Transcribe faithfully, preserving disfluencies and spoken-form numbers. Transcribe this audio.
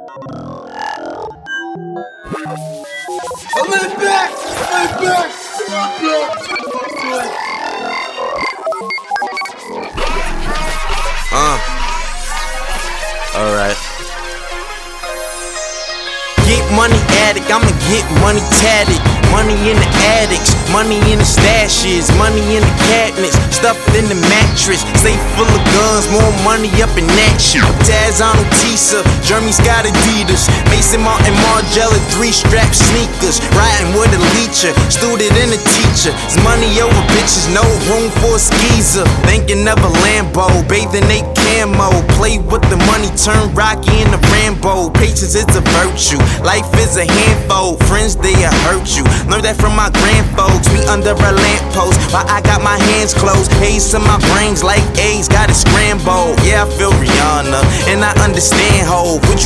I'm in back! I'm in back! I'm back! Uh. Alright. Get money addict, I'ma get money tatted. Money in the attics, money in the stashes, money in the cabinets, stuffed in the mattress. Safe full of guns, more money up in that shit. Taz on Tisa, Jeremy Scott Adidas, Mason Martin Margiela, three strap sneakers. Riding with a leecher, student and a teacher. It's money over bitches, no room for a skeezer. Thinking of a Lambo, bathing they camo. Play with the money, turn Rocky into Rambo. Patience is a virtue, life is a handful. Friends, they'll hurt you. Learned that from my grandfolks. Me under a lamppost while I got my hands closed. Haze in my brains like A's, got it scrambled. Yeah, I feel Rihanna, and I understand ho. What